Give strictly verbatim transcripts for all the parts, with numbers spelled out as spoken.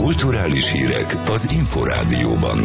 Kulturális hírek az Inforádióban.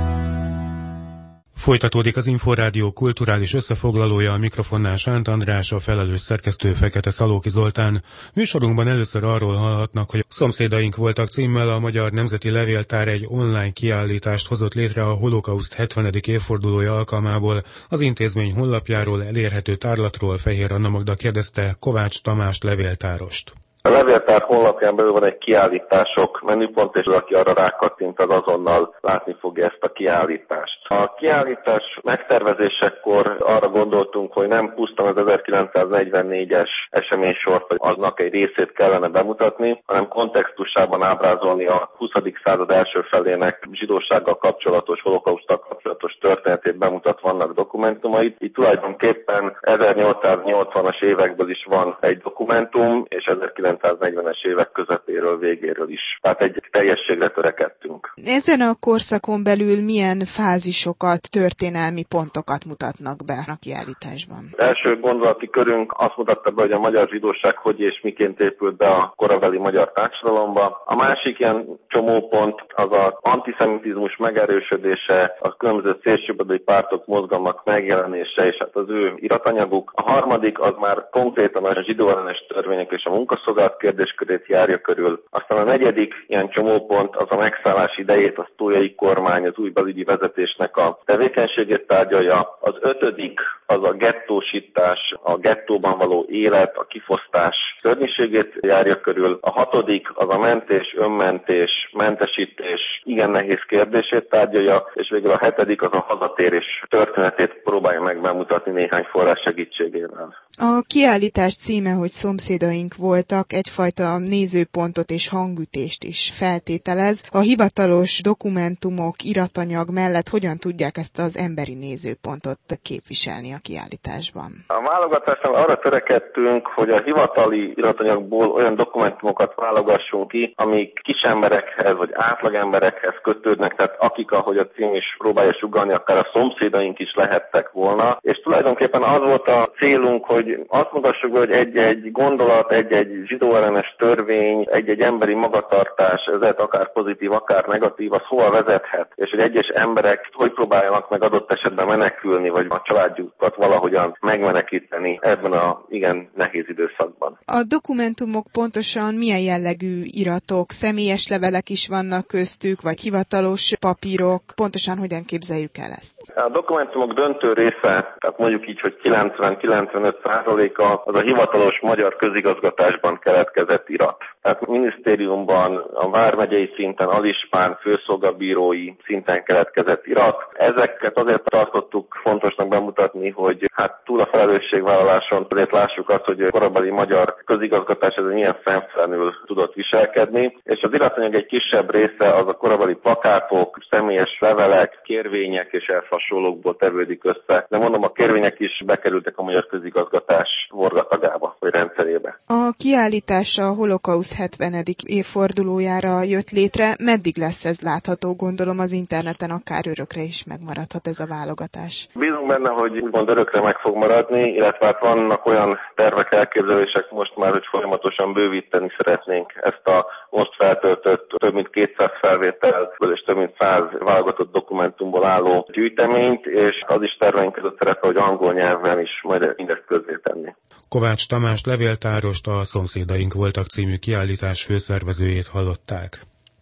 Folytatódik az Inforádió kulturális összefoglalója, a mikrofonnál Sánt András, a felelős szerkesztő Fekete Szalóki Zoltán. Műsorunkban először arról hallhatnak, hogy Szomszédaink voltak címmel a Magyar Nemzeti Levéltár egy online kiállítást hozott létre a holokauszt hetvenedik évfordulója alkalmából. Az intézmény honlapjáról elérhető tárlatról Fehér Anna Magda kérdezte Kovács Tamást levéltárost. A levéltár honlapján belül van egy kiállítások menüpont, és aki arra rákattint, az azonnal látni fogja ezt a kiállítást. A kiállítás megtervezésekor arra gondoltunk, hogy nem pusztán az ezerkilencszáznegyvennégyes eseménysort, vagy aznak egy részét kellene bemutatni, hanem kontextusában ábrázolni a huszadik század első felének zsidósággal kapcsolatos, holokauszttal kapcsolatos történetét bemutatva vannak dokumentumait. Itt tulajdonképpen ezernyolcszáznyolcvanas évekből is van egy dokumentum, és ezerkilencszáznegyvenes évek közepéről, végéről is. Tehát egy teljességre törekedtünk. Ezen a korszakon belül milyen fázisokat, történelmi pontokat mutatnak be a kiállításban? Az első gondolati körünk azt mutatta be, hogy a magyar zsidóság hogy és miként épült be a korabeli magyar társadalomba. A másik ilyen csomópont az az antiszemitizmus megerősödése, a különböző szélsőjobboldali pártok, mozgalmak megjelenése, és hát az ő iratanyaguk. A harmadik az már konkrétan a zsidóellenes törvények és a munkaszolgálat kérdéskörét járja körül. Aztán a negyedik ilyen csomópont az a megszállás idejét, a sztójai kormány, az új belügyi vezetésnek a tevékenységét tárgyalja. Az ötödik az a gettósítás, a gettóban való élet, a kifosztás szörnyűségét járja körül. A hatodik az a mentés, önmentés, mentesítés igen nehéz kérdését tárgyalja, és végül a hetedik az a hazatérés történetét próbálja meg bemutatni néhány forrás segítségével. A kiállítás címe, hogy Szomszédaink voltak, egyfajta nézőpontot és hangütést is feltételez. A hivatalos dokumentumok, iratanyag mellett hogyan tudják ezt az emberi nézőpontot képviselni a kiállításban? A válogatásnál arra törekedtünk, hogy a hivatali iratanyagból olyan dokumentumokat válogassunk ki, amik kisemberekhez vagy átlagemberekhez kötődnek, tehát akik, ahogy a cím is próbálja sugallni, akár a szomszédaink is lehettek volna, és tulajdonképpen az volt a célunk, hogy azt mutassuk be, hogy egy-egy gondolat, egy-egy zsidóellenes törvény, egy-egy emberi magatartás, ez lehet akár pozitív, akár negatív, az hova vezethet, és hogy egyes emberek hogy próbáljanak meg adott esetben menekülni, vagy a családjukat valahogyan megmenekíteni ebben a igen nehéz időszakban. A dokumentumok pontosan milyen jellegű iratok, személyes levelek is vannak köztük, vagy hivatalos papírok, pontosan hogyan képzeljük el ezt? A dokumentumok döntő része, tehát mondjuk így, hogy kilencven-kilencvenöt százaléka az a hivatalos magyar közigazgatásban keletkezett irat. Tehát a minisztériumban, a vármegyei szinten, alispán, főszolgabírói szinten keletkezett irat. Ezeket azért tartottuk fontosnak bemutatni, hogy hát túl a felelősségvállaláson azért lássuk azt, hogy a korabeli magyar közigazgatás ez milyen fennfelenül tudott viselkedni, és az iratanyag egy kisebb része az a korabeli plakátok, személyes levelek, kérvények és ehhez hasonlókból tevődik össze. De mondom, a kérvények is bekerültek a magyar közigazgatás forgatagába, vagy rendszerébe. A kiállítás a holokauszt hetvenedik évfordulójára jött létre. Meddig lesz ez látható? Gondolom az interneten akár örökre is megmaradhat ez a válogatás. Bízunk benne, hogy úgymond örökre meg fog maradni, illetve hát vannak olyan tervek, elképzelések most már, hogy folyamatosan bővíteni szeretnénk ezt a most feltöltött több mint kétszáz felvételből és több mint száz válogatott dokumentumból álló gyűjteményt, és az is terveink között szerepel, hogy angol nyelven is majd mindezt közzétenni. Kovács Tamást levéltárost, a Szomszédaink voltak című kiállítás főszervezőjét hallották.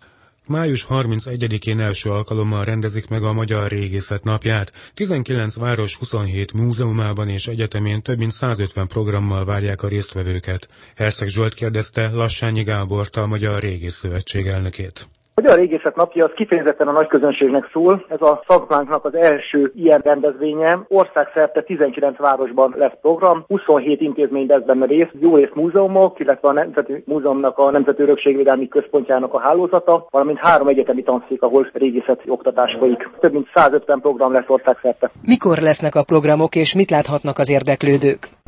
május harmincegyedikén első alkalommal rendezik meg a Magyar Régészet napját. tizenkilenc város huszonhét múzeumában és egyetemén több mint százötven programmal várják a résztvevőket. Herceg Zsolt kérdezte Lassányi Gábort, a Magyar Régészszövetség elnökét. A Magyar Régészet napja az kifejezetten a nagy közönségnek szól. Ez a szakmánknak az első ilyen rendezvénye. Országszerte tizenkilenc városban lesz program, huszonhét intézmény vesz benne részt, jó rész múzeumok, illetve a Nemzeti Múzeumnak a Nemzeti Örökségvédelmi Központjának a hálózata, valamint három egyetemi tanszék, ahol régészeti oktatás folyik. Több mint százötven program lesz országszerte. Mikor lesznek a programok, és mit láthatnak az érdeklődők?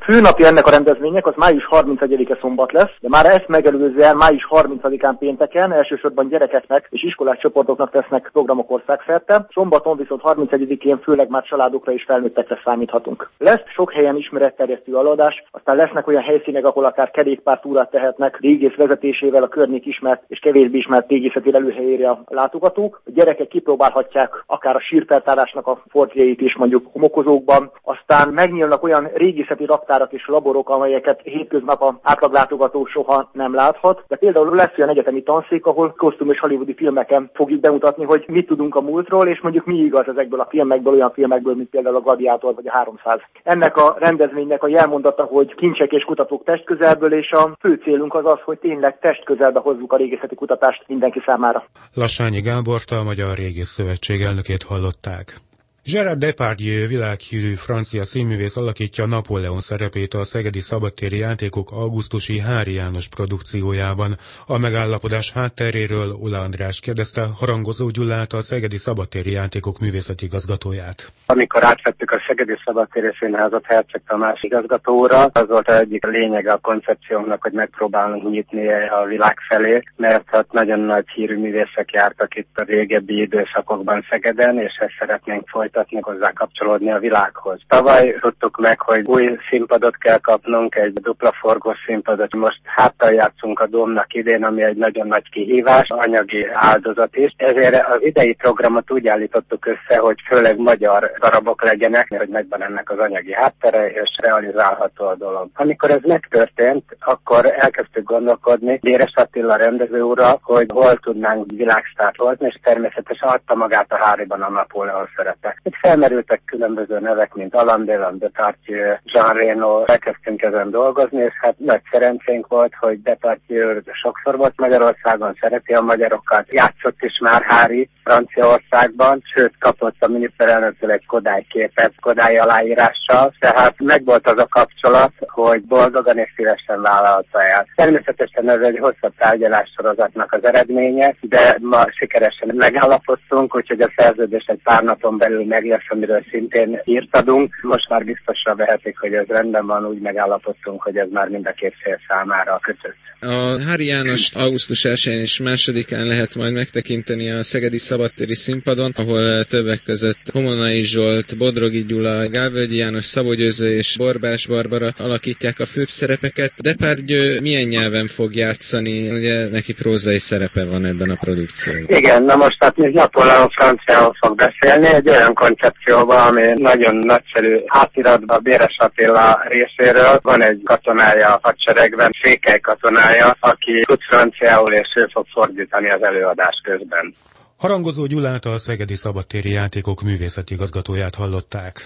főnapja ennek a rendezvénynek az május harmincegyedike szombat lesz, de már ezt megelőzően május harmincadikán pénteken elsősorban gyerekeknek és iskolás csoportoknak tesznek programok országszerte. Szombaton viszont harmincegyedikén főleg már családokra és felnőttekre számíthatunk. Lesz sok helyen ismeretterjesztő előadás, aztán lesznek olyan helyszínek, ahol akár kerékpártúrát tehetnek, régész vezetésével a környék ismert és kevésbé ismert régészeti lelőhelyére a látogatók. A gyerekek kipróbálhatják akár a sírfeltárásnak a fortjait is mondjuk homokozókban, aztán megnyílnak olyan régészeti raktárak és laborok, amelyeket hétköznap a átlaglátogató soha nem láthat. De például lesz olyan egyetemi tanszék, ahol kosztüm és hollywoodi filmeken fogjuk bemutatni, hogy mit tudunk a múltról, és mondjuk mi igaz ezekből a filmekből, olyan filmekből, mint például a Gladiátor vagy a háromszáz. Ennek a rendezvénynek a jelmondata, hogy kincsek és kutatók testközelből, és a fő célunk az az, hogy tényleg testközelbe hozzuk a régészeti kutatást mindenki számára. Lassányi Gábort, a Magyar Régész Szövetség elnökét hallották. Gérard Depardieu világhírű francia színművész alakítja Napóleon szerepét a Szegedi Szabadtéri Játékok augusztusi Hári János produkciójában. A megállapodás hátteréről Ola András kérdezte Harangozó Gyulát, a Szegedi Szabadtéri Játékok művészeti igazgatóját. Amikor átvettük a Szegedi Szabadtéri Színházat Herceg Tamás igazgatóra, az volt az egyik lényege a koncepciónknak, hogy megpróbálunk nyitni a világ felé, mert hát nagyon nagy hírű művészek jártak itt a régebbi időszakokban Szegeden, és ezt szeretnénk folytatni, hozzá kapcsolódni a világhoz. Tavaly tudtuk meg, hogy új színpadot kell kapnunk, egy dupla forgós színpadot. Most háttal játszunk a Dómnak idén, ami egy nagyon nagy kihívás, anyagi áldozat is. Ezért az idei programot úgy állítottuk össze, hogy főleg magyar darabok legyenek, hogy megvan ennek az anyagi háttere, és realizálható a dolog. Amikor ez megtörtént, akkor elkezdtük gondolkodni Déres Attila rendező úrral, hogy hol tudnánk világsztárt hozni, és természetesen adta magát a Háriban a Napóleon szerepe. Itt felmerültek különböző nevek, mint Alain Delon, Depardieu, Jean Reno, elkezdtünk ezen dolgozni, és hát nagy szerencsénk volt, hogy Depardieu sokszor volt Magyarországon, szereti a magyarokat, játszott is már Hári Franciaországban, sőt kapott a miniszterelnöktől egy Kodály képet, Kodály aláírással, tehát megvolt az a kapcsolat, hogy boldogan és szívesen vállalta el. Természetesen ez egy hosszabb tárgyalássorozatnak az eredménye, de ma sikeresen megállapodtunk, úgyhogy a szerződés egy pár napon belül meg lesz, amiről szintén írt adunk. Most már biztosra vehetik, hogy ez rendben van, úgy megállapodtunk, hogy ez már mind a két fél számára kötött. A Hári Jánost augusztus elsején és másodikán lehet majd megtekinteni a Szegedi Szabadtéri Színpadon, ahol többek között Homonai Zsolt, Bodrogi Gyula, Gálvölgyi János, Szabó Győző és Borbás Barbara alakítják a főbb szerepeket. Depardieu milyen nyelven fog játszani? Ugye neki prózai szerepe van ebben a produkcióban. Igen, na most hát még Napóleon franciául fog beszélni, egy olyan koncepcióban, ami nagyon nagyszerű átiratban Déres Attila részéről. Van egy katonája a hadseregben, Székely katonája, aki tud franciául, és ő fog fordítani az előadás közben. Harangozó Gyulát, a Szegedi Szabadtéri Játékok művészeti igazgatóját hallották.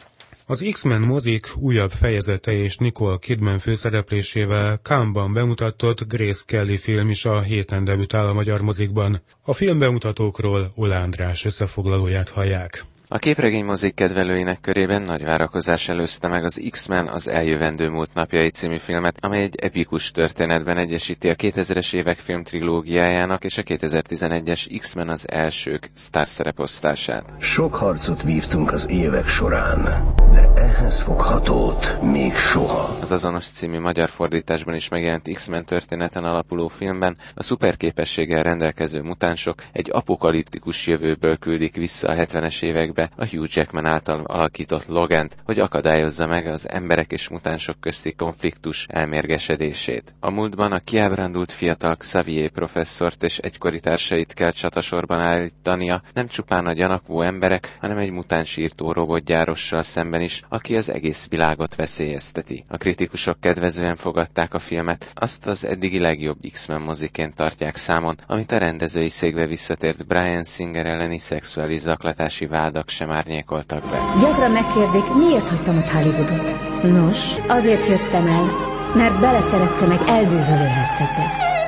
Az X-Men mozik újabb fejezete és Nicole Kidman főszereplésével Cannes-ban bemutatott Grace Kelly film is a héten debütál a magyar mozikban. A filmbemutatókról Ola András összefoglalóját hallják. A képregénymozik kedvelőinek körében nagy várakozás előzte meg az X-Men az eljövendő múlt napjai című filmet, amely egy epikus történetben egyesíti a kétezres évek filmtrilógiájának és a kétezer-tizenegyes X-Men az elsők sztárszereposztását. Sok harcot vívtunk az évek során, de ehhez foghatót még soha. Az azonos című magyar fordításban is megjelent X-Men történeten alapuló filmben a szuperképességgel rendelkező mutánsok egy apokaliptikus jövőből küldik vissza a hetvenes évekbe a Hugh Jackman által alakított Logant, hogy akadályozza meg az emberek és mutánsok közti konfliktus elmérgesedését. A múltban a kiábrándult fiatal Xavier professzort és egykori társait kell csatasorban állítania nem csupán a gyanakvó emberek, hanem egy mutánsírtó robotgyárossal szemben is, aki az egész világot veszélyezteti. A kritikusok kedvezően fogadták a filmet, azt az eddigi legjobb X-Men moziként tartják számon, amit a rendezői székbe visszatért Bryan Singer elleni szexuális zaklatási vádak sem árnyékoltak be. Gyakran megkérdik, miért hagytam ott Hollywoodot. Nos, azért jöttem el, mert beleszerettem egy elbűvölő hercegbe.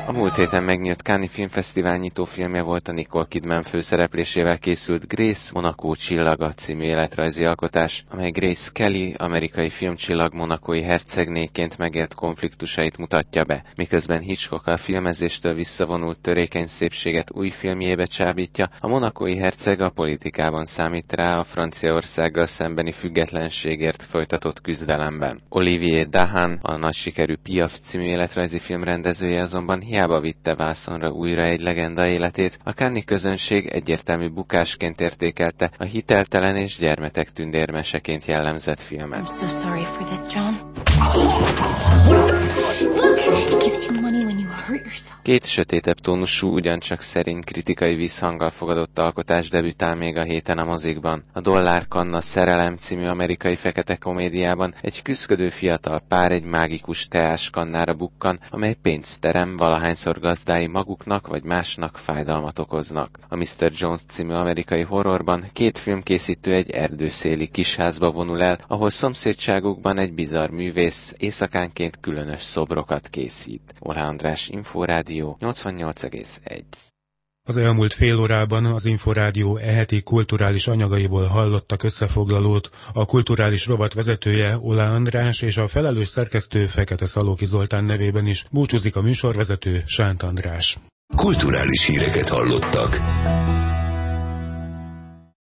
A múlt héten megnyílt Cannes-i Filmfesztivál nyitófilmje volt a Nicole Kidman főszereplésével készült Grace, Monaco csillaga című életrajzi alkotás, amely Grace Kelly, amerikai filmcsillag monacói hercegnéként megélt konfliktusait mutatja be, miközben Hitchcock a filmezéstől visszavonult törékeny szépséget új filmjébe csábítja, a monacói herceg a politikában számít rá a Franciaországgal szembeni függetlenségért folytatott küzdelemben. Olivier Dahan, a nagy sikerű Piaf című életrajzi film rendezője azonban hiába vitte vászonra újra egy legenda életét, a Cannes-i közönség egyértelmű bukásként értékelte a hiteltelen és gyermetek tündérmeseként jellemzett filmet. I'm so sorry for this, John. Look, it gives you money when you hurt yourself. Két sötétebb tónusú, ugyancsak szerény kritikai visszhanggal fogadott alkotás debütál még a héten a mozikban. A Dollár Kanna Szerelem című amerikai fekete komédiában egy küszködő fiatal pár egy mágikus teáskannára bukkan, amely pénzt terem, valahányszor gazdái maguknak vagy másnak fájdalmat okoznak. A miszter Jones című amerikai horrorban két filmkészítő egy erdőszéli kisházba vonul el, ahol szomszédságukban egy bizarr művész éjszakánként különös szobrokat készít. Olah András, Inforádió nyolcvannyolc egész egy. Az elmúlt fél órában az Inforádió e-heti kulturális anyagaiból hallottak összefoglalót. A kulturális rovat vezetője, Olah András, és a felelős szerkesztő, Fekete Szalóki Zoltán nevében is búcsúzik a műsorvezető, Sánt András. Kulturális híreket hallottak.